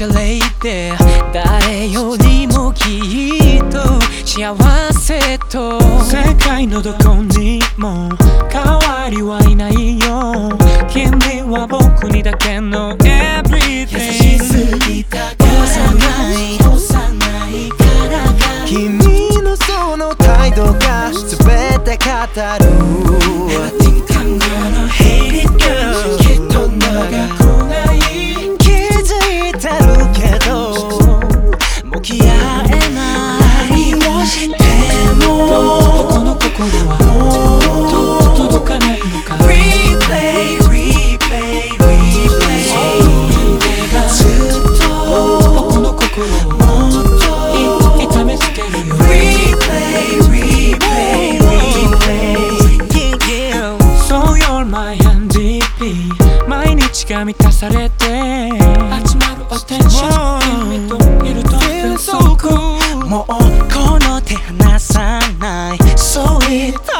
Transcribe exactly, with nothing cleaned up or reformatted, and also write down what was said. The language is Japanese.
シャレイで誰よりもきっと幸せと世界のどこにも代わりはいないよ。君は僕にだけの Everything。 優しすぎたからない幼いからが君のその態度が全て語る。 I think I'm gonna hate it girl きっと長くない気づいてるけど向き合えない何をしてもこの心はもう届かないのか Replay Replay Replay ずっと僕の心をもっと痛めつけるよ Replay Replay Replay yeah, yeah. So you're my エムディーピー。 毎日が満たされて集まるアテンション君といると Feel so cool もうこの手離さない So it